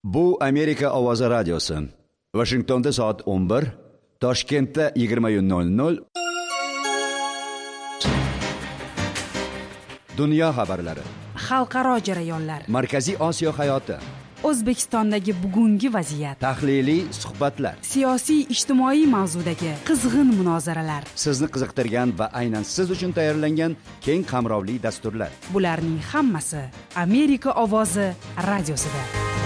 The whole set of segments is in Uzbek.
Bu Amerika Ovozi radiosi. Washingtonda soat 11, Toshkentda 20:00. Dunyo xabarlari. Xalqaro jarayonlar. Markaziy Osiyo hayoti. O'zbekistondagi bugungi vaziyat. Tahliliy suhbatlar. Siyosiy ijtimoiy mavzudagi qizg'in munozaralar. Sizni qiziqtirgan va aynan siz uchun tayyorlangan keng qamrovli dasturlar. Bularning hammasi Amerika Ovozi radiosida.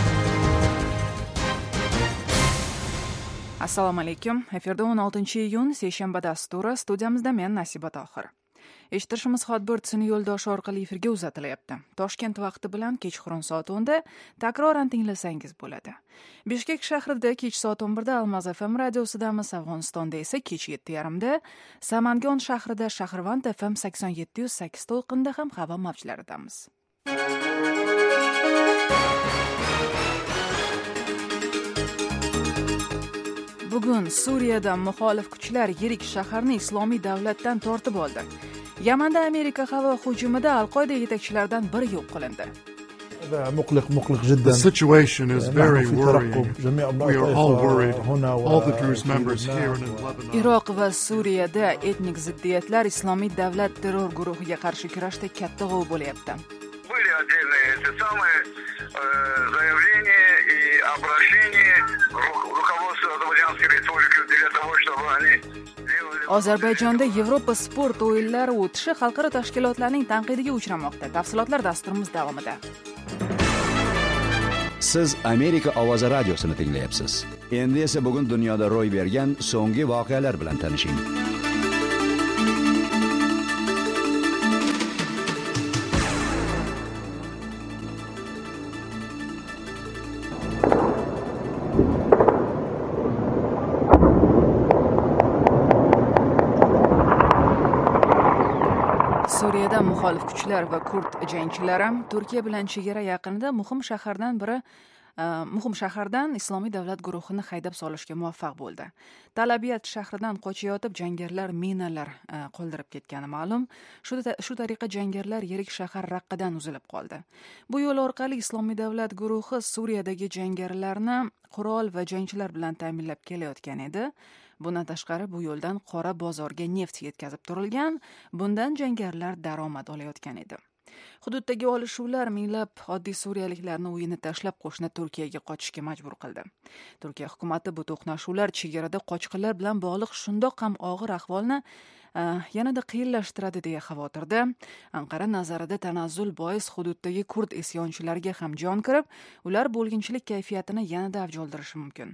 Assalomu alaykum. Efirda 16-iyun seshanba dasturi. Studiyamizda men Nasiba Tohir. Eshittirishimiz Hotbirds'ning yo'ldoshi orqali efirga uzatilyapti. Toshkent vaqti bilan kechqurun soat 10da takroran tinglasangiz bo'ladi. Bishkek shahrida kech soat 11da Almaz FM radiosidamiz, Afg'onistonda esa kech 7:30da, Samangon shahrida Shahrvand FM 87.8 to'lqinda ham havo mavjlaridamiz. Bugun Suriyada muxolif kuchlar yirik shaharni islomiy davlatdan tortib oldi. Yamanda Amerika havo hujumida Al-Qoida yetakchilaridan biri yo'q qilindi. The situation is very worrying. We are all worried. All the Druze members here and in Lebanon. Iroq va Suriyada etnik ziddiyatlar Islomiy davlat terror guruhiga qarshi kurashda katta g'ov bo'lyapti. Были отдельные эти самые заявления и обращения руководства Азербайджанской республики для того, чтобы они делали... Ozarbayjonda Yevropa sport o'yinlari o'tishi xalqaro tashkilotlarning tanqidiga uchramoqda. Tafsilotlar dasturimiz davomida. Siz Amerika Ovozi radiosini tinglayapsiz. Endi esa bugun dunyoda ro'y bergan so'nggi voqealar bilan tanishing. Suriyada muxolif kuchlar va kurd jangchilari Turkiya bilan chegara yaqinida muhim shahardan Islomiy davlat guruhini haydab solishga muvaffaq bo'ldi. Tal Abyad shahridan qochayotib jangarilar minalar qoldirib ketgani ma'lum. Shu tariqa jangarilar yirik shahar Raqqadan uzilib qoldi. Bu yo'l orqali Islomiy davlat guruhi Suriyadagi jangarilarni qurol va jangchilar bilan ta'minlab kelayotgan edi. Bundan tashqari bu yo'ldan qora bozorga neft yetkazib turilgan, bundan jangarilar daromad olayotgan edi. Hududdagi olishuvlar minglab oddiy suriyaliklarni uyini tashlab qo'shni Turkiyaga qochishga majbur qildi. Turkiya hukumati bu to'qnashuvlar chegarada qochqinlar bilan bog'liq shundoq ham og'ir ahvolni yanada qiyinlashtiradi deya xavotirda. Anqara nazarida tanazzul bois hududdagi kurd isyonchilariga ham jon kirib, ular bo'lginchilik kayfiyatini yanada avj oldirishi mumkin.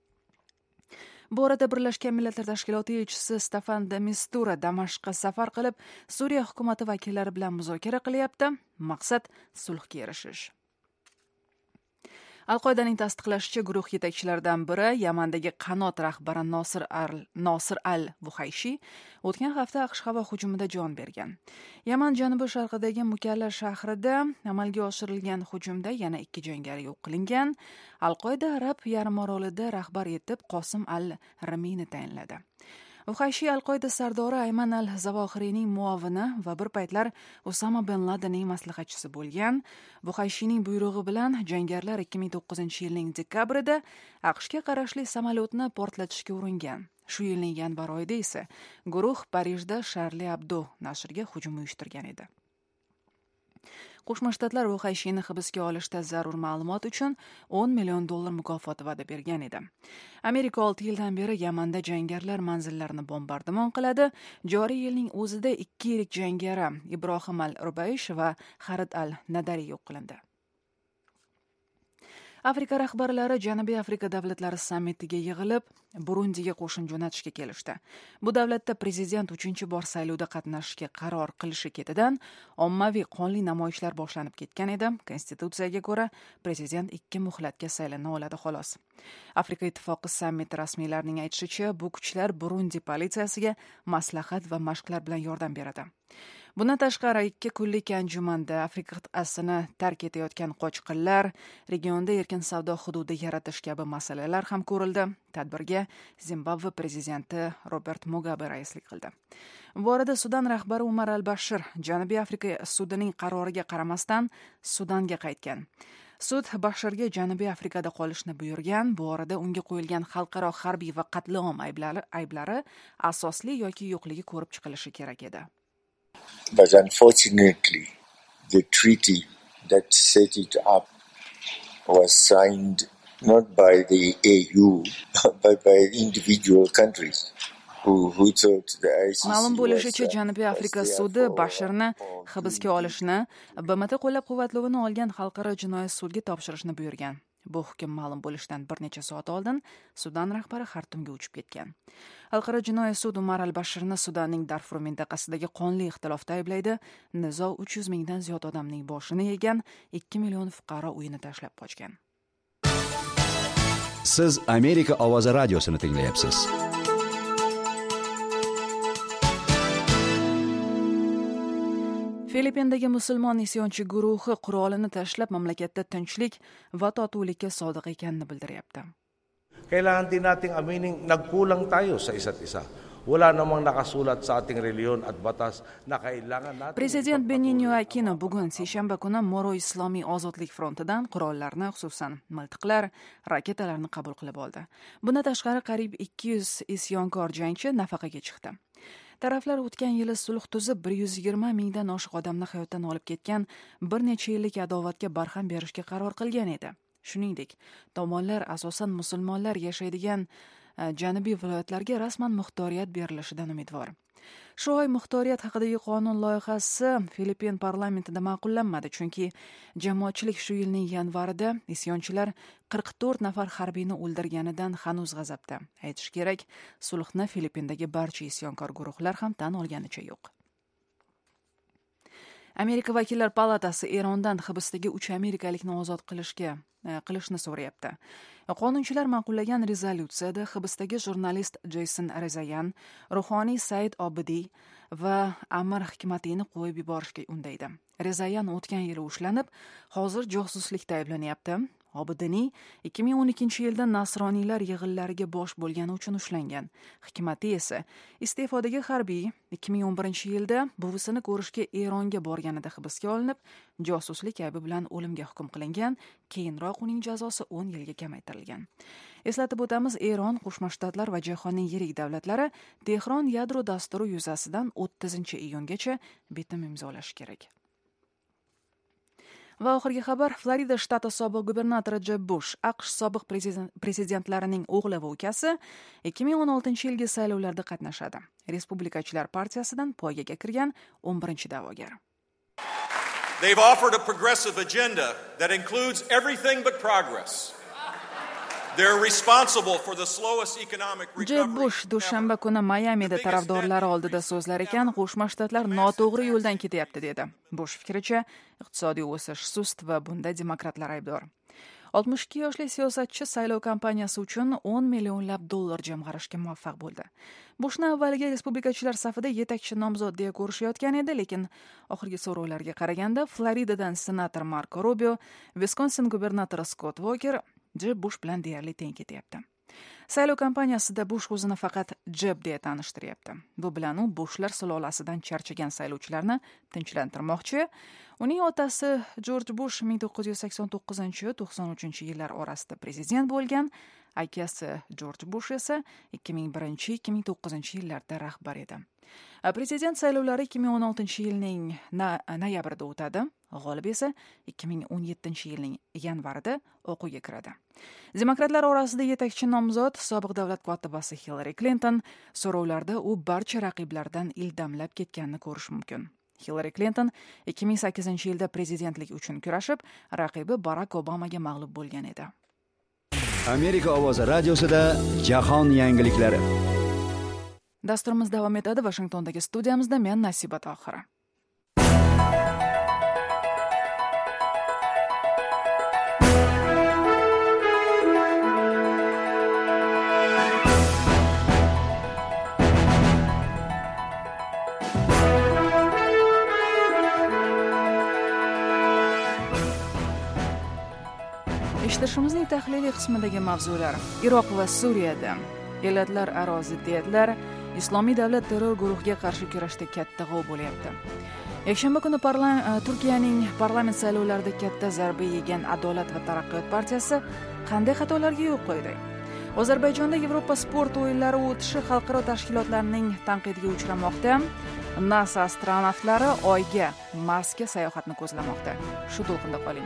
Bu orada Birlashgan Millatlar Tashkiloti elchisi Staffan de Mistura Damashqqa safar qilib, Suriya hukumati vakillari bilan muzokara qilyapti. Maqsad sulhga erishish. Al-Qoidaning tasdiqlashicha, guruh yetakchilaridan biri Yamandagi qanot rahbari Nosir al-Vuhayshi o'tgan hafta AQSh havo hujumida jon bergan. Yaman janubi-sharqidagi Mukalla shahrida amalga oshirilgan hujumda yana 2 jangari yo'q qilingan. Al-Qoida Arab yarimorolida rahbar etib Qosim al-Ramini tayinladi. Vuhayshi Al-Qoida sardori Ayman al-Zavohiriyning muovini va bir paytlar Osama bin Ladenning maslahatchisi bo'lgan. Vuhayshining buyrug'i bilan jangarilar 2009-yilning dekabrida AQShga qarashli samolyotni portlatishga uringan. Shu yilning yanvar oyida esa guruh Parijda Charlie Hebdo nashriga hujum uyushtirgan edi. Qo'shma Shtatlar Vuhayshini hibsga olishda zarur ma'lumot uchun $10 million mukofot va'da bergan edi. Amerika 6 yildan beri Yamanda jangarilar manzillarini bombardimon qiladi. Joriy yilning o'zida 2 yirik jangari Ibrohim al-Rubaysh va Xarid al-Nadari yo'q qilindi. Afrika rahbarlari Janubiy Afrika davlatlari sammitiga yig'ilib, Burundiga qo'shin jo'natishga kelishdi. Bu davlatda prezident 3-bor saylovda qatnashishga qaror qilishi ketidan ommaviy qonli namoyishlar boshlanib ketgan edi. Konstitutsiyaga ko'ra, prezident 2 muhlatga saylana oladi xolos. Afrika ittifoqi sammiti rasmiylarining aytishicha, bu kuchlar Burundi politsiyasiga maslahat va mashqlar bilan yordam beradi. Bundan tashqari 2 kunlik anjumanda Afrika qit'asini tark etayotgan qochqinlar, regionda erkin savdo hududi yaratish kabi masalalar ham ko'rildi. Tadbirga Zimbabve prezidenti Robert Mugabe raislik qildi. Bu orada Sudan rahbari Umar al-Bashir Janubiy Afrika sudining qaroriga qaramasdan Sudanga qaytgan. Sud Basharga Janubiy Afrikada qolishni buyurgan. Bu orada unga qo'yilgan xalqaro harbiy va qatliam ayblari asosli yoki yo'qligi ko'rib chiqilishi kerak edi. But unfortunately, the treaty that set it up was signed not by the AU, but by individual countries who thought the ICC Ma'lum bo'lishicha, was, Janubiy Afrika sudi Basharni hibsga olishni, BMT qo'llab-quvvatlovini olgan xalqaro jinoyat sudga topshirishni buyurgan. Bu hukm ma'lum bo'lishidan bir necha soat oldin Sudan rahbari Xartumga uchib ketgan. Xalqaro jinoyat sudi Umar al-Bashirni Sudanning Darfur mintaqasidagi qonli ixtilofda ayblaydi. Nizo 300 mingdan ziyod odamning boshini yegan, 2 million fuqaro uyini tashlab qochgan. Siz Amerika ovozi radiosini tinglayapsiz. Filippindagi musulmon isyonchi guruhi qurolini tashlab mamlakatda tinchlik va totuvlikka sodiq ekanini bildiryapti. Kailangan din nating aminin nagkulang tayo sa isa't isa. Wala namang nakasulat sa ating reliyon at batas na kailangan natin. Prezident Benigno Aquino bugun seshanba kuni Moro Islomiy ozodlik frontidan qurollarni, xususan miltiqlar, raketalarni qabul qilib oldi. Bundan tashqari qariyb 200 isyonkor jangchi nafaqaga chiqdi. Taraflar o'tgan yili sulh tuzib 120 mingdan oshiq odamni hayotdan olib ketgan bir necha yillik adovatga barham berishga qaror qilgan edi. Shuningdek, tomonlar asosan musulmonlar yashaydigan janubiy viloyatlarga rasman muxtoriyat berilishidan umidvor. Shu oy muxtoriyat haqidagi qonun loyihasi Filippin parlamentida ma'qullanmadi, chunki jamoatchilik shu yilning yanvarida isyonchilar 44 nafar harbiyni o'ldirganidan hanuz g'azabda. Aytish kerak, sulhni Filippindagi barcha isyonkor guruhlar ham tan olganicha yo'q. Amerika vakillar palatasi Erondan hibsdagi 3 amerikalikni ozod qilishni so'rayapti. Qonunchilar ma'qullagan rezolyutsiyada hibsdagi jurnalist Jason Rezayan, ruhoniy Said Obidiy va Amir Hikmatiyni qo'yib yuborishga undaydi. Rezayan o'tgan yili ushlanib, hozir josuslikda ayblanyapti. Obidiyning 2012-yilda nasroniylar yig'inlariga bosh bo'lgani uchun ushlangan. Hikmatiy esa iste'fodagi harbiy 2011-yilda buvisini ko'rishga Eronga borganida hibsga olinib, josuslik aybi bilan o'limga hukm qilingan. Keyinroq uning jazosi 10 yilga kamaytirilgan. Eslatib o'tamiz, Eron, Qo'shma Shtatlar va jahonning yirik davlatlari Tehron yadro dasturi yuzasidan 30-iyungacha bitim imzolashi kerak. Va oxirgi xabar, Florida shtati sobiq gubernatori Jeb Bush, AQSh sobiq prezidentlarining o'g'li va ukasi 2016-yilgi saylovlarda qatnashadi. Respublikachilar partiyasidan poygaga kirgan 11-da'vogar. They've offered a progressive agenda that includes everything but progress. They're responsible for the slowest economic recovery. Jeb Bush dushanba kuni Mayamida tarafdorlari oldida so'zlar ekan, Qo'shma Shtatlar noto'g'ri yo'ldan ketyapti dedi. Bush fikricha, iqtisodiy o'sish sust va bunda demokratlar aybdor. 62 yoshli siyosatchi saylov kampaniyasi uchun $10 millionlab jamg'arishga muvaffaq bo'ldi. Bushni avvaliga respublikachilar safida yetakchi nomzod deya ko'rishayotgan edi, lekin oxirgi so'rovlarga qaraganda Floridadan senator Marco Rubio, Wisconsin gubernatori Scott Walker Jeb Bush bilan deyarli teng ketyapti. Saylov kampaniyasida Bush o'zini faqat Jeb deya tanishtiryapti. Bu bilan u Bushlar sulolasidan charchagan saylovchilarni tinchlantirmoqchi. Uning otasi George Bush 1989-93 orasida prezident bo'lgan, akasi George Bush esa 2001-2009 rahbar edi. Prezident saylovlari 2016-yilning noyabrida o'tadi. G'olib esa 2017-yilning yanvarida o'quvga kiradi. Demokratlar orasida yetakchi nomzod sobiq davlat kotibasi Hillary Clinton so'rovlarda u barcha raqiblaridan ildamlab ketganini ko'rish mumkin. Hillary Clinton 2008-yilda prezidentlik uchun kurashib, raqibi Barack Obamaga mag'lub bo'lgan edi. Amerika ovozi radiosida jahon yangiliklari. Dasturimiz davom etadi. Washingtondagi studiyamizda men Nasiba Tohira. Eshitishimizning tahliliy qismidagi mavzular: Iroq va Suriyada millatlararo ziddiyatlar, Islomiy davlat terror guruhiga qarshi kurashda katta g'ov bo'lyapti. Yakshanba kuni Turkiyaning parlament saylovlarida katta zarba yegan Adolat va taraqqiyot partiyasi qanday xatolarga yo'l qo'ydi? Ozarbayjonda Yevropa sport o'yinlari o'tishi xalqaro tashkilotlarning tanqidiga uchramoqda. NASA astronavtlari Oyga, Marsga sayohatni ko'zlamoqda. Shu to'lqinda qoling.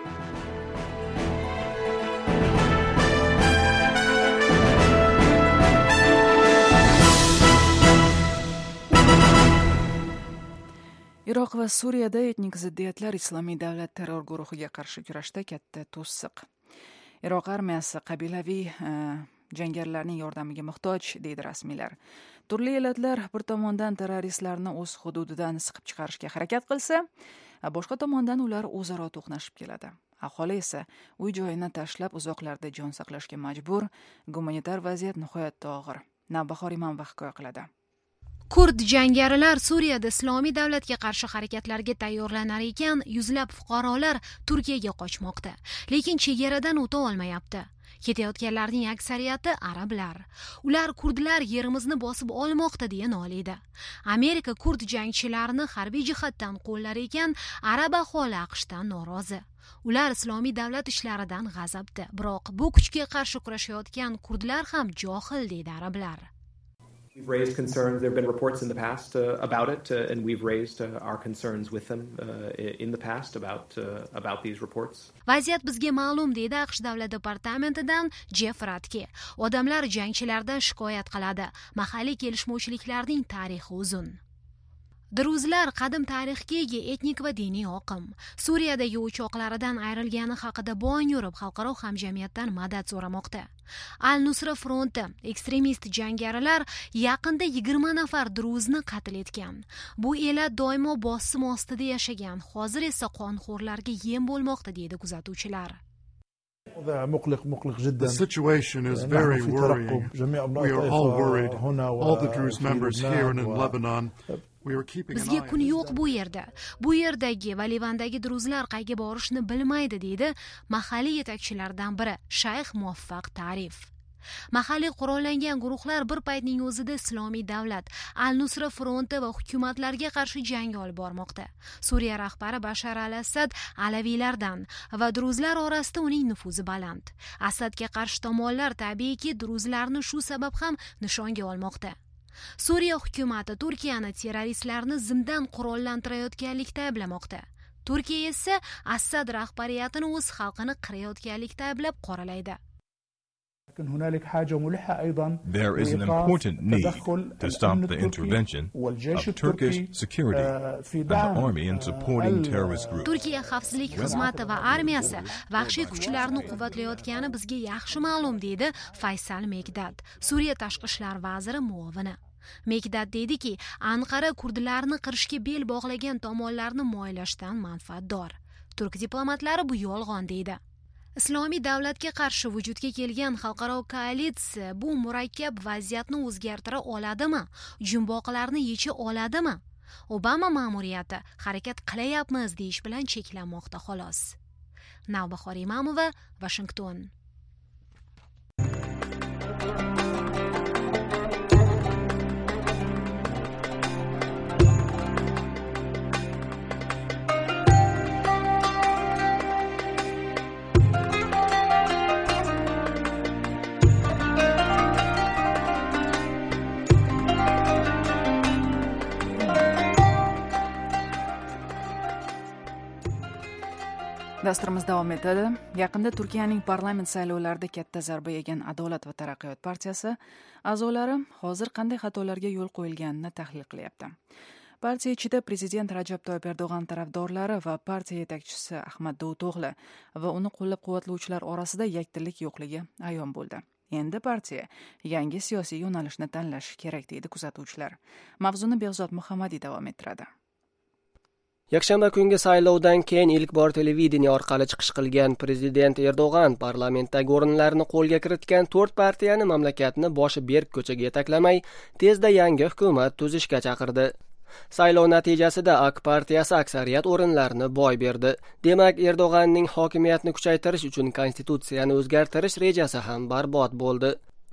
Iroq va Suriyada etnik ziddiyatlar Islomiy davlat terror guruhiga qarshi kurashda katta to'siq. Iroq armiyasi qabilaviy jangarilarning yordamiga muhtoj, deydi rasmiylar. Turli elatlar bir tomondan terroristlarni o'z hududidan siqib chiqarishga harakat qilsa, boshqa tomondan ular o'zaro to'qnashib keladi. Aholi esa uy joyini tashlab uzoqlarda jon saqlashga majbur. Gumanitar vaziyat nihoyatda og'ir. Navbahor Imomova hikoya qiladi. Kurd jangarilar Suriyada Islomiy davlatga qarshi harakatlarga tayyorlanar ekan, yuzlab fuqarolar Turkiyaga qochmoqda, lekin chegaradan o'ta olmayapti. Ketayotganlarning aksariyati arablar. Ular kurdlar yerimizni bosib olmoqda deya noliydi. Amerika kurd jangchilarini harbiy jihatdan qo'llar ekan, arab aholi AQShdan norozi. Ular Islomiy davlat ishlaridan g'azabda, biroq bu kuchga qarshi kurashayotgan kurdlar ham johil, deydi arablar. We've raised concerns. There have been reports in the past about it, and we've raised our concerns with them in the past about these reports. Vaziyat bizga ma'lum, deydi AQSh davlat departamentidan Jeff Ratke. Odamlar jangchilardan shikoyat qiladi. Mahalliy kelishmovchiliklarning tarixi uzun. Druzlar qadim tarixga ega etnik va diniy oqim. Suriyadagi uchoqlaridan ayrilgani haqida bo'yin yurib, xalqaro hamjamiyatdan madad so'ramoqda. Al-Nusra fronti ekstremist jangarilar yaqinda 20 nafar druzni qatl etgan. Bu elat doimo bosim ostida yashagan, hozir esa qonxo'rlarga yem bo'lmoqda, deydi kuzatuvchilar. The situation is very worrying. We are all worried. All the Druze members here and in Lebanon. Bizga kun yo'q bu yerda. Bu yerdagi va Livandagi druzlar qayga borishni bilmaydi, deydi mahalliy yetakchilardan biri, Shayx Muvaffaq Tarif. Mahalliy qurollangan guruhlar bir paytning o'zida Islomiy davlat, Al-Nusra fronti va hukumatlarga qarshi jang olib bormoqda. Suriya rahbari Bashar al-Assad alaviylardan va druzlar orasida uning nufuzi baland. Asadga qarshi tomonlar tabiiyki druzlarni shu sabab ham nishonga olmoqda. Suriya hukumati Turkiyani terroristlarni zimdan qurollantirayotganlikda ayblamoqda. Turkiya esa Assad rahbariyatini o'z xalqini qirayotganlikda ayblab qoralaydi. There is an important need to stop the intervention of Turkish security and the army in supporting terrorist groups. Turkiya xavfsizlik xizmati va armiyasi vahshiy kuchlarni quvvatlayotgani bizga yaxshi ma'lum, deydi Faysal Mekdad, Suriya tashqi ishlar vaziri muovini. Mekdad deydiki, Anqara kurdlarni qirishga bel bog'lagan tomonlarni moylashdan manfaatdor. Turk diplomatlari bu yolg'on, deydi. Islomiy davlatga qarshi vujudga kelgan xalqaro koalitsiya bu murakkab vaziyatni o'zgartira oladimi? Jumboqlarni yecha oladimi? Obama ma'muriyati harakat qilyapmiz deyish bilan cheklanmoqda xolos. Navbahor Imomova, Washington. Dasturimiz davom etadi. Yaqinda Turkiyaning parlament saylovlarida katta zarba yegan Adolat va taraqqiyot partiyasi a'zolari hozir qanday xatolarga yo'l qo'yilganini tahlil qilyapti. Partiya ichida prezident Rajab Toyyib Erdo'g'an tarafdorlari va partiya yetakchisi Ahmad Davutog'li va uni qo'llab-quvvatlovchilar orasida yakdillik yo'qligi ayon bo'ldi. Endi partiya yangi siyosiy yo'nalishni tanlashi kerak, deydi kuzatuvchilar. Mavzuni Behzod Muhammadiy davom ettiradi. Yakshanba kungi saylovdan keyin ilk bor televideniya orqali chiqish qilgan prezident Erdo'g'an parlamentdagi o'rinlarni qo'lga kiritgan 4 partiyani mamlakatni boshi berk ko'chaga yetaklamay, tezda yangi hukumat tuzishga chaqirdi. Saylov natijasida AK partiyasi aksariyat o'rinlarni boy berdi. Demak, Erdo'g'anning hokimiyatni kuchaytirish uchun konstitutsiyani o'zgartirish rejasi ham barbod bo'ldi.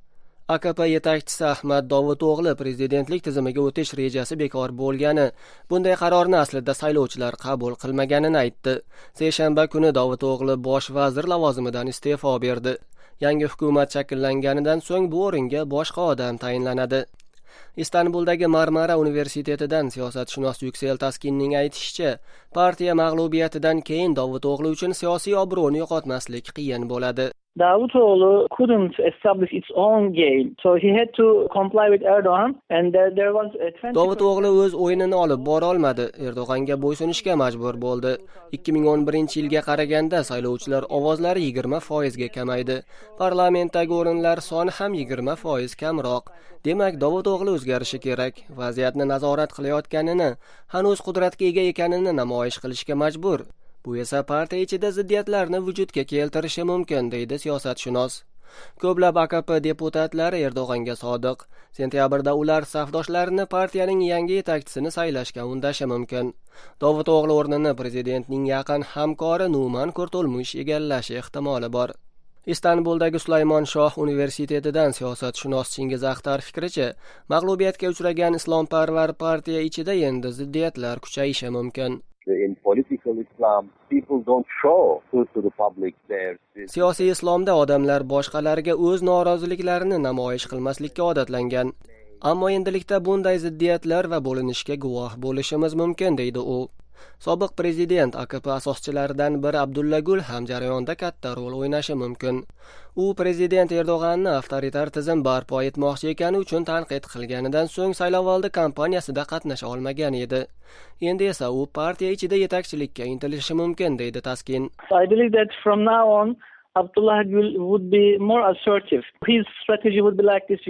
AKP yetakchisi Ahmad Davuto'g'li prezidentlik tizimiga o'tish rejasi bekor bo'lgani, bunday qarorni aslida saylovchilar qabul qilmaganini aytdi. Seshanba kuni Davuto'g'li bosh vazir lavozimidan iste'fo berdi. Yangi hukumat shakllanganidan so'ng bu o'ringa boshqa odam tayinlanadi. Istanbuldagi Marmara universitetidan siyosatshunos Yuksel Taskinning aytishicha, partiya mag'lubiyatidan keyin Davuto'g'li uchun siyosiy obro'ni yo'qotmaslik qiyin bo'ladi. Davutoğlu couldn't establish its own game, so he had to comply with Erdogan, and there was a 20%. Davuto'g'li o'z o'yinini olib bora olmadi, Erdo'g'anga bo'ysunishga majbur bo'ldi. 2011-yilga qaraganda saylovchilar ovozlari 20% ga kamaydi. Parlamentdagi o'rinlar soni ham 20% kamroq. Demak, Davuto'g'li o'zgarishi kerak. Vaziyatni nazorat qilayotganini, hanuz qudratga ega ekanini namoyish qilishga majbur. Bu esa partiya ichida ziddiyatlarni vujudga keltirishi mumkin, deydi siyosatshunos. Ko'plab AKP deputatlari Erdo'g'anga sodiq. Sentyabrda ular safdoshlarini partiyaning yangi yetakchisini saylashga undashi mumkin. Davuto'g'li o'rnini prezidentning yaqin hamkori Numan Kurtulmush egallashi ehtimoli bor. Istanbuldagi Sulaymon Shoh universitetidan siyosatshunos Chingiz Axtar fikricha, mag'lubiyatga uchragan islomparvar partiya ichida endi ziddiyatlar kuchayishi mumkin. In political Islam, people don't show to the public their... Siyosiy islomda odamlar boshqalarga o'z noroziliklarini namoyish qilmaslikka odatlangan. Ammo endilikda bunday ziddiyatlar va bo'linishga guvoh bo'lishimiz mumkin, deydi u. Sobiq prezident AKP asoschilaridan biri Abdulla Gul ham jarayonda katta rol o'ynashi mumkin. U prezident Erdo'g'anni avtoritar tizim barpo etmoqchi ekani uchun tanqid qilganidan so'ng saylovoldi kampaniyasida qatnasha olmagan edi. Endi esa u partiya ichida yetakchilikka intilishi mumkin, deydi Taskin. I believe that from now on Abdullah Gül would be more assertive. His strategy would be like this,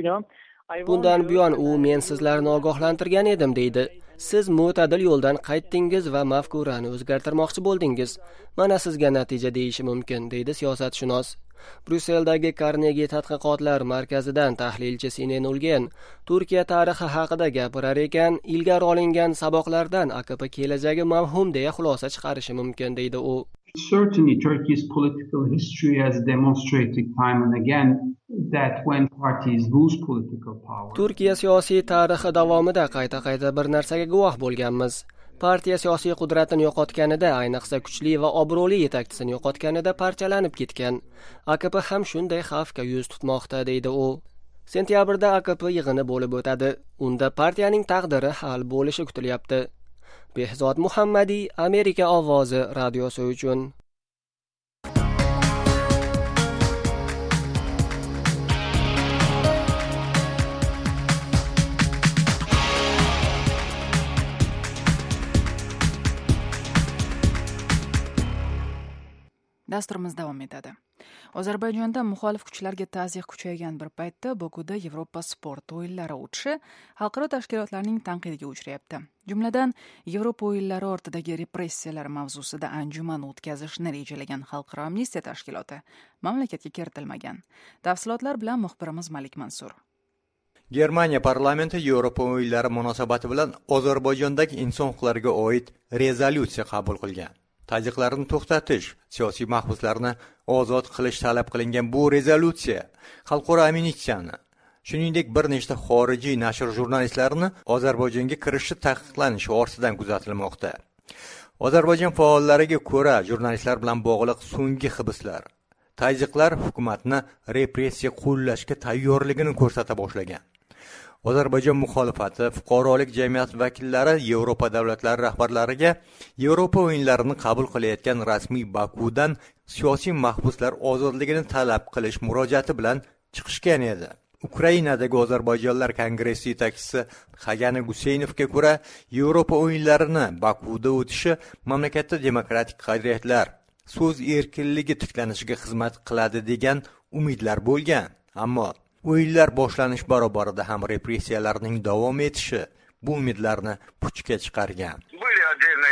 Bundan buyon u men sizlarni ogohlantirgan edim, deydi. Siz mo'tadil yo'ldan qaytdingiz va mafkurani o'zgartirmoqchi bo'ldingiz. Mana sizga natija deyishi mumkin, deydi siyosatshunos. Brusseldagi Carnegie tadqiqotlar markazidan tahlilchi Sinen Ulgen Turkiya tarixi haqida gapirar ekan, ilgari olingan saboqlardan AKP kelajagi mavhum deya xulosa chiqarishi mumkin, deydi u. Certainly Turkey's political history has demonstrated time and again that when parties lose political power. Turkiya siyosiy tarixi davomida qayta-qayta bir narsaga guvoh bo'lganmiz. Partiya siyosiy qudratini yo'qotganida, ayniqsa kuchli va obro'li yetakchisini yo'qotganida parchalanib ketgan. AKP ham shunday xavfga yuz tutmoqda, deydi u. Sentyabrda AKP yig'ini bo'lib o'tadi. Unda partiyaning taqdiri hal bo'lishi kutilyapti. Behzod Muhammadiy, Amerika ovozi radiosi uchun. Dasturimiz davom etadi. Ozarbayjonda muxolif kuchlarga ta'ziyq kuchaygan bir paytda Bokuda Yevropa sport o'yinlari o'tishi xalqaro tashkilotlarning tanqidiga uchrayapti. Jumladan, Yevropa o'yinlari ortidagi repressiyalar mavzusida anjuman o'tkazishni rejalagan Xalqaro amnistiya tashkiloti mamlakatga kiritilmagan. Tafsilotlar bilan muxbirimiz Malik Mansur. Germaniya parlamenti Yevropa o'yinlari munosabati bilan Ozarbayjondagi inson huquqlariga oid rezolyutsiya qabul qilgan. Tajiqlarni to'xtatish, siyosiy mahbuslarni ozod qilish talab qilingan bu rezolyutsiya xalqaro amnistiyani, shuningdek bir nechta xorijiy nashr jurnalistlarini Ozarbayjonga kirishi taqiqlanishi ortidan kuzatilmoqda. Ozarbayjon faollariga ko'ra, jurnalistlar bilan bog'liq so'nggi hibslar, tajiqlar hukumatni repressiya qo'llashga tayyorligini ko'rsata boshlagan. Ozarbayjon muxolifati, fuqarolik jamiyat vakillari Yevropa davlatlari rahbarlariga Yevropa o'yinlarini qabul qilayotgan rasmiy Bakudan siyosiy mahbuslar ozodligini talab qilish murojaati bilan chiqishgan edi. Ukrainadagi Ozarbayjonlar kongressi yetakchisi Xagan Guseynovga ko'ra, Yevropa o'yinlarini Bakuda o'tishi mamlakatda demokratik qadriyatlar, so'z erkinligi tiklanishiga xizmat qiladi degan umidlar bo'lgan. Ammo o'yinlar boshlanish barobarida ham repressiyalarning davom etishi bu umidlarni puchga chiqargan. Были отдельные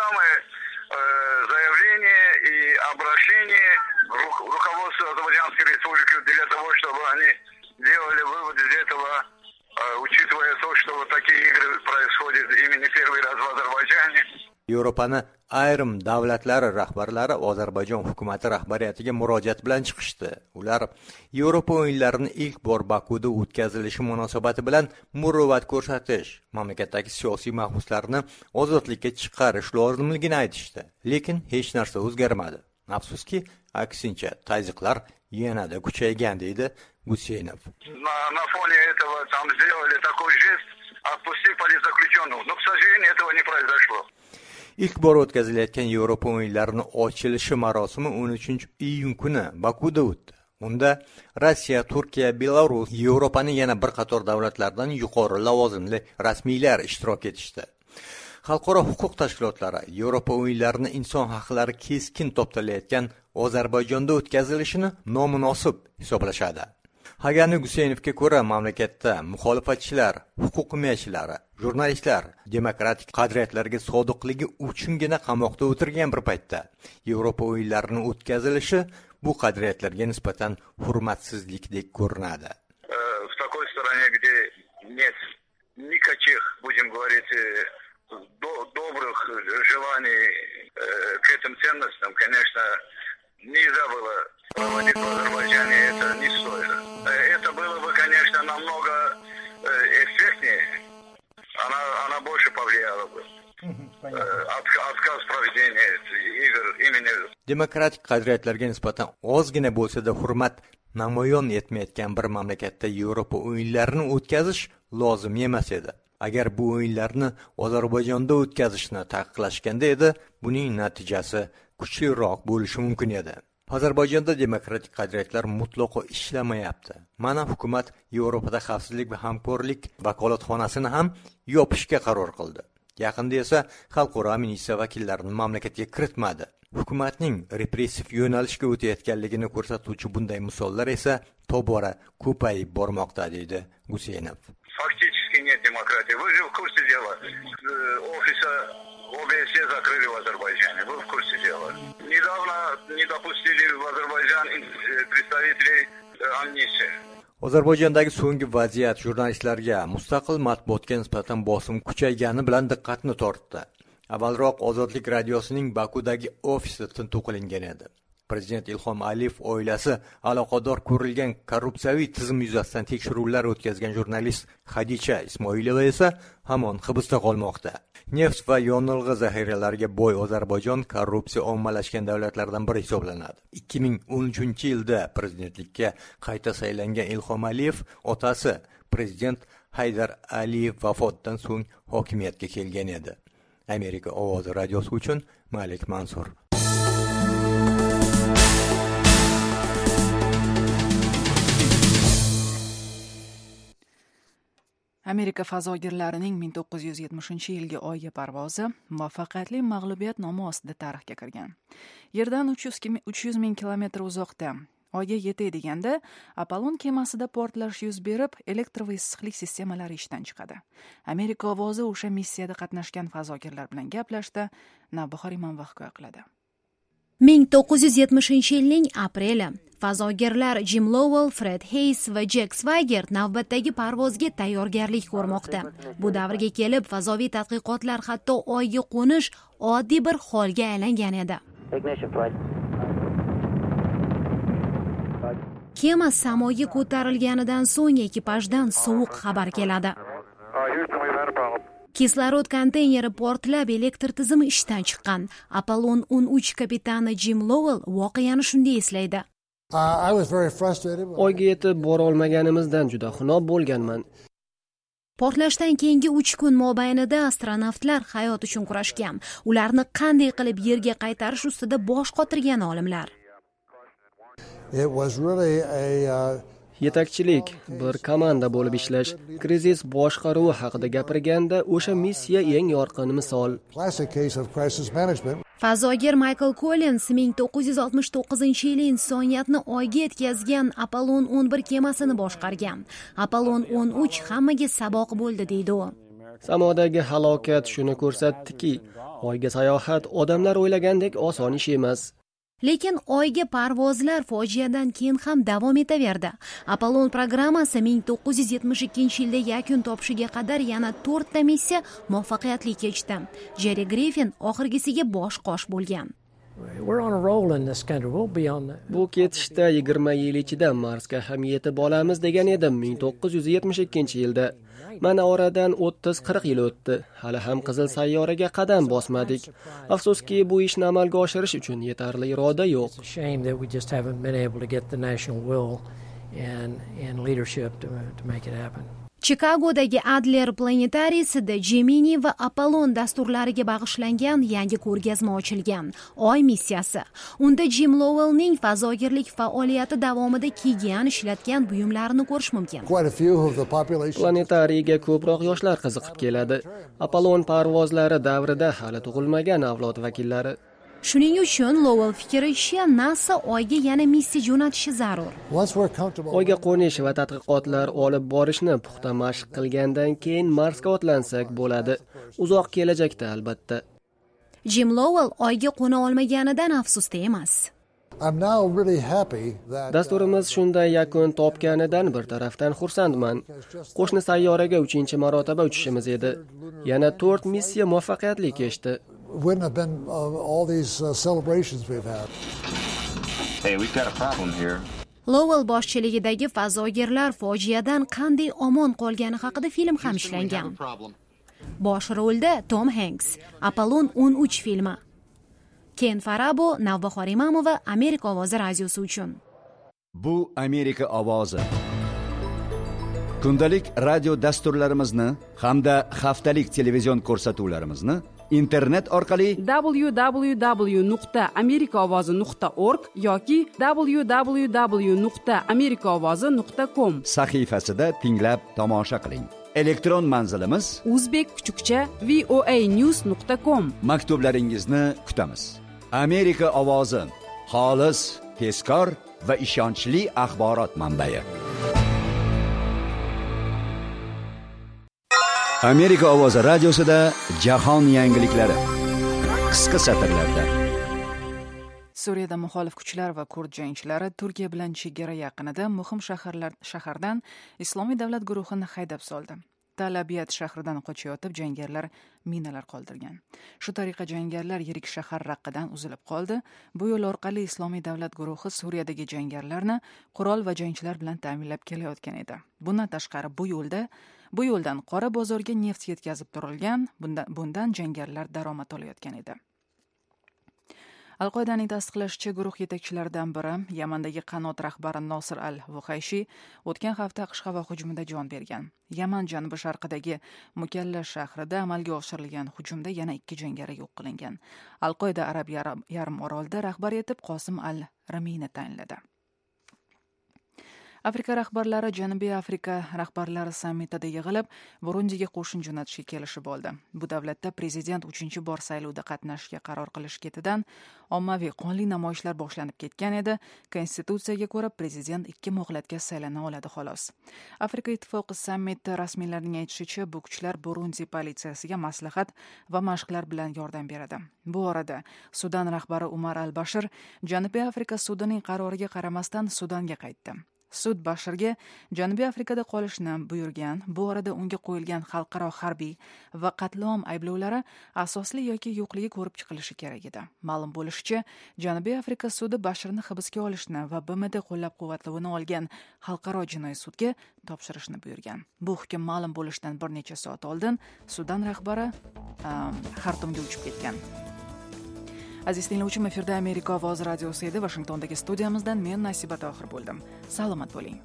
заявления и обращения руководства Азербайджанской республики для того, чтобы они делали вывод из этого, учитывая то, что вот такие игры происходят именно первый раз в Азербайджане. Yevropani ayrim davlatlari rahbarlari Ozarbayjon hukumati rahbariyatiga murojaat bilan chiqishdi. Ular Yevropa o'yinlarining ilk bor Bakuda o'tkazilishi munosabati bilan muruvvat ko'rsatish, mamlakatdagi siyosiy mahbuslarni ozodlikka chiqarish lozimligini aytishdi. Lekin hech narsa o'zgarmadi. Afsuski, aksincha, tazyiqlar yanada kuchaygan deydi Guseynov. На фоне этого там сделали такой жест, отпустив политзаключенных. Но, к сожалению, этого не произошло. Ilk bor o'tkazilayotgan Yevropa o'yinlarining ochilishi marosimi 13-iyun kuni Bakuda o'tdi. Unda Rossiya, Turkiya, Belarus, Yevropaning yana bir qator davlatlardan yuqori lavozimli rasmiylar ishtirok etishdi. Xalqaro huquq tashkilotlari Yevropa o'yinlarini inson haqlari keskin toptalayotgan Ozarbayjonda o'tkazilishini nomunosib hisoblashadi. Hagani Guseynovga ko'ra, mamlakatda muxolifatchilar, huquq himoyachilari, jurnalistlar demokratik qadriyatlarga sodiqligi uchungina qamoqda o'tirgan bir paytda Yevropa o'yinlarini o'tkazilishi bu qadriyatlarga nisbatan hurmatsizlikdek ko'rinadi. В такой стране, где нет никаких, будем говорить, добрых желаний к этим ценностям, конечно, нельзя было проводить в Азербайджане, это не стоит. Это было бы, конечно, намного эффектнее, она больше повлияла бы. Отказ проведения игр имени... Demokratik qadriyatlarga nisbatan ozgina bo'lsa-da hurmat namoyon etmayotgan bir mamlakatda Yevropa o'yinlarini o'tkazish lozim emas edi. Agar bu o'yinlarni Ozarbayjonda o'tkazishni taqiqlashganda edi, buning natijasi kuchliroq bo'lishi mumkin edi. Ozarbayjonda demokratik qadriyatlar mutlaqo ishlamayapti. Mana hukumat Yevropada xavfsizlik va hamkorlik vakolatxonasini ham yopishga qaror qildi. Yaqinda esa xalqaro amnistiya vakillarini mamlakatga kiritmadi. Hukumatning repressiv yo'nalishga o'tayotganligini ko'rsatuvchi bunday misollar esa tobora ko'payib bormoqda, deydi Guseynov. Фактически нет демократии. Вы же в курсе дела. Офиса ОБСЕ закрыли в Азербайджане. Вы в курсе дела. Недавно не допустили в Азербайджан представителей амнистии. Ozarbayjondagi so'nggi vaziyat jurnalistlarga mustaqil matbuotga nisbatan bosim kuchaygani bilan diqqatni tortdi. Avvalroq Ozodlik radiosining Bakudagi ofisi tintuv qilingan edi. Prezident Ilhom Aliyev oilasi aloqador ko'rilgan korrupsiyaviy tizim yuzasidan tekshiruvlar o'tkazgan jurnalist Xadicha Ismoilova esa hamon hibsda qolmoqda. Neft va yonilg'i zaxiralariga boy Ozarbayjon korrupsiya ommalashgan davlatlardan biri hisoblanadi. 2013-yilda prezidentlikka qayta saylangan Ilhom Aliyev otasi prezident Haydar Aliyev vafotidan so'ng hokimiyatga kelgan edi. Amerika ovozi radiosi uchun Malik Mansur. Amerika fazogirlarining 1970-yilgi oyga parvozi muvaffaqiyatli mag'lubiyat nomi ostida tarixga kirgan. Yerdan 300 ming kilometr uzoqda oyga yetay deganda Apollon kemasida portlash yuz berib, elektr va issiqlik sistemalari ishdan chiqadi. Amerika ovozi o'sha missiyada qatnashgan fazogirlar bilan gaplashdi. Navbahor Imonova hikoya qiladi. 1970-yilning apreli fazogirlar Jim Lowell, Fred Hayes va Jack Swigert navbatdagi parvozga tayyorgarlik ko'rmoqda. Bu davrga kelib fazoviy tadqiqotlar hatto oyga qo'nish oddiy bir holga aylangan edi. Kema samoga ko'tarilganidan so'ng ekipajdan sovuq xabar keladi. Kislorod konteyneri portlab, elektr tizimi ishdan chiqqan. Apollon 13 kapitani Jim Lowell voqeani shunday eslaydi. Oyga yetib bora olmaganimizdan juda xunob bo'lganman. Portlashdan keyingi 3 kun mobaynida astronavtlar hayot uchun kurashgan. Ularni qanday qilib yerga qaytarish ustida bosh qotirgan olimlar. Yetakchilik, bir komanda bo'lib ishlash, krizis boshqaruvi haqida gapirganda o'sha missiya eng yorqin misol. Fazogir Michael Collins 1969-yili insoniyatni oyga yetkazgan Apollon 11 kemasini boshqargan. Apollon 13 hammaga saboq bo'ldi, deydi u. Samodagi halokat shuni ko'rsatdiki, oyga sayohat odamlar o'ylagandek oson ish emas. Lekin oyga parvozlar fojiadan keyin ham davom etaverdi. Apollon programmasi 1972-yilda yakun topishiga qadar yana 4 ta missiya muvaffaqiyatli kechdi. Jerry Griffin oxirgisiga bosh qosh bo'lgan. Bu ketishda 20 yil ichida Marsga ham yetib olamiz degan edim 1972-yilda. Mana oradan 30-40 yil o'tdi. Hali ham qizil sayyoraga qadam bosmadik. Afsuski bu ishni amalga oshirish uchun yetarli iroda yo'q. Chikagodagi Adler planetarisida Gemini va Apollon dasturlariga bag'ishlangan yangi ko'rgazma ochilgan. Oy missiyasi. Unda Jim Lovellning fazogirlik faoliyati davomida kiygan, ishlatgan buyumlarini ko'rish mumkin. Planetariyga ko'proq yoshlar qiziqib keladi. Apollon parvozlari davrida hali tug'ilmagan avlod vakillari. Shuning uchun Lovell fikricha NASA Oyga yana missiya jo'natishi zarur. Oyga qo'nish va tadqiqotlar olib borishni puxta mashq qilgandan keyin Marsga otlansak bo'ladi. Uzoq kelajakda albatta. Jim Lovell Oyga qo'na olmaganidan afsusda emas. Dasturimiz shunday yakun topganidan bir tarafdan xursandman. Qo'shni sayyoraga 3-marotaba uchishimiz edi. Yana 4 missiya muvaffaqiyatli kechdi. Wouldn't have been all these celebrations we've had. Hey, we've got a problem here. Lovell boshchiligidagi fazogirlar fojiadan qanday omon qolgani haqida film ham ishlangan. Bosh rolda Tom Hanks, Apollon 13 filmi. Ken Farabo, Navbahor Imamova, Amerika ovozi radiosi uchun. Bu Amerika ovozi. Kundalik radio dasturlarimizni hamda haftalik televizion ko'rsatuvlarimizni internet orqali www.amerikaovozi.org yoki www.amerikaovozi.com sahifasida tinglab tomosha qiling. Elektron manzilimiz uzbek_voanews.com. Maktublaringizni kutamiz. Amerika ovozi, xolis, tezkor va ishonchli axborot manbai. Amerika ovozi radiosida jahon yangiliklari qisqa satrlarda. Suriyada muxolif kuchlar va kurd jangchilari Turkiya bilan chegara yaqinida muhim shahardan Islomiy davlat guruhini haydab soldi. Tal Abyad shahridan qochayotib jangarilar minalar qoldirgan. Shu tariqa jangarilar yirik shahar Raqqidan uzilib qoldi. Bu yo'l orqali Islomiy davlat guruhi Suriyadagi jangarilarni qurol va jangchilar bilan ta'minlab kelayotgan edi. Bundan tashqari bu yo'ldan qora bozorga neft yetkazib turilgan. Bundan jangarilar daromad olayotgan edi. Al-Qoidaning tasdiqlashicha, guruh yetakchilaridan biri Yamandagi qanot rahbari Nosir al-Vuhayshi o'tgan hafta AQSh havo hujumida jon bergan. Yaman janubi sharqidagi Mukalla shahrida amalga oshirilgan hujumda yana 2 jangari yo'q qilingan. Al-Qoida Arab yarim orolida rahbar etib Qosim al-Ramini tayinladi. Afrika rahbarlari Janubiy Afrika rahbarlari sammitida yig'ilib, Burundiga qo'shin jo'natishga kelishib oldi. Bu davlatda prezident 3-bor saylovda qatnashishga qaror qilish ketidan ommaviy qonli namoyishlar boshlanib ketgan edi. Konstitutsiyaga ko'ra prezident 2 muhlatga saylana oladi xolos. Afrika ittifoqi sammiti rasmiylarining aytishicha, bu kuchlar Burundi politsiyasiga maslahat va mashqlar bilan yordam beradi. Bu orada Sudan rahbari Umar al-Bashir Janubiy Afrika sudining qaroriga qaramasdan Sudanga qaytdi. Sud Bashirga Janubiy Afrikada qolishni buyurgan. Bu orada unga qo'yilgan xalqaro harbiy va qatl-om ayblovlari asosli yoki yo'qligi ko'rib chiqilishi kerak edi. Ma'lum bo'lishicha, Janubiy Afrika sudi Bashirni hibsga olishni va BMT qo'llab-quvvatlovini olgan xalqaro jinoiy sudga topshirishni buyurgan. Bu hukm ma'lum bo'lishidan bir necha soat oldin Sudan rahbari Xartumga uchib ketgan. Aziz tinglovchim, efirda Amerika ovozi radiosi edi. Washingtondagi studiyamizdan men Nasiba Tohir bo'ldim. Salomat bo'ling.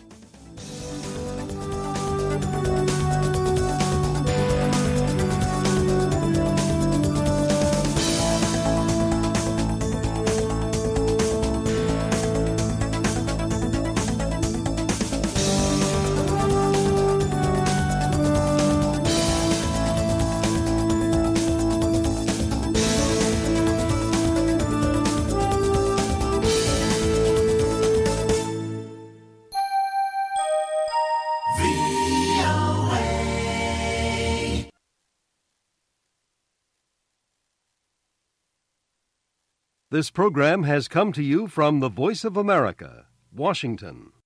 This program has come to you from the Voice of America, Washington.